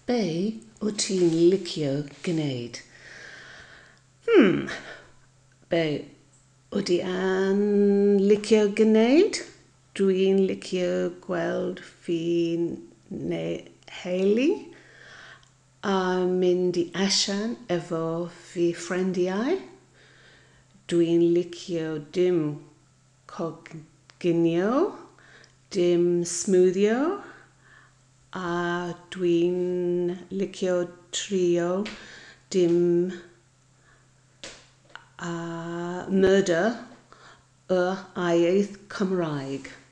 Be wyt ti'n licio gwneud? Be wyt yn licio gwneud? Dwi'n licio gweld fy teulu a mynd i allan efo fy ffrindiau. Dwi'n licio dim coginio, dim smwddio, a dwi'n licio trio dim murder y iaith Cymraeg.